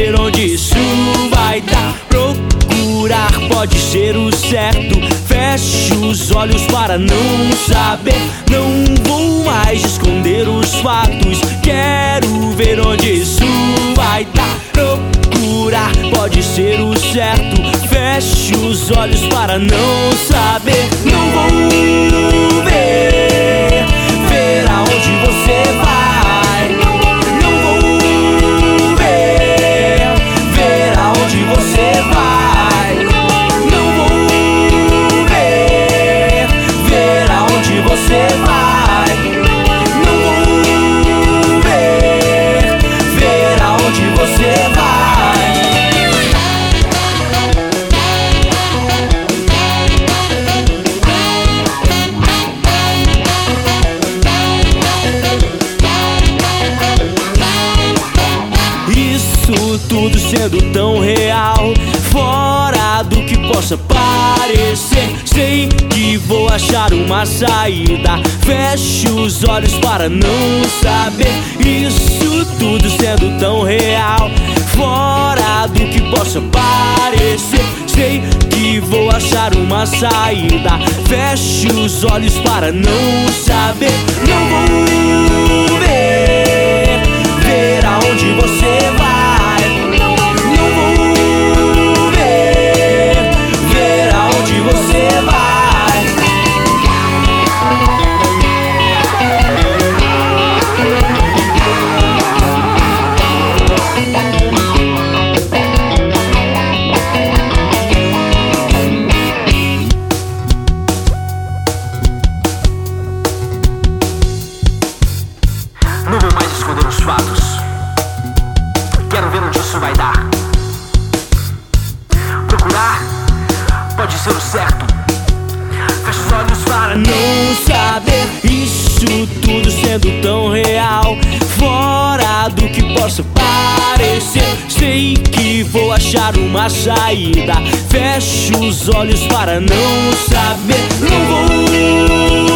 ver onde isso vai dar. Procurar pode ser o certo. Fecho os olhos para não saber. Não vou mais esconder os fatos. Quero ver onde isso vai dar. Procurar pode ser o certo. Fecho os olhos para não saber. Não vou ver aonde você vai. Não vou ver aonde você vai. Não vou ver aonde você vai. Não vou ver aonde você vai. Tudo sendo tão real, fora do que possa parecer. Sei que vou achar uma saída. Fecho os olhos para não saber. Isso tudo sendo tão real, fora do que possa parecer. Sei que vou achar uma saída. Fecho os olhos para não saber. Não vou ver aonde você vai. Não vou mais esconder os fatos. Quero ver onde isso vai dar. Procurar pode ser o certo. Fecha os olhos para não saber. Isso tudo sendo tão real, fora do que possa parecer. Sei que vou achar uma saída. Fecho os olhos para não saber. Não vou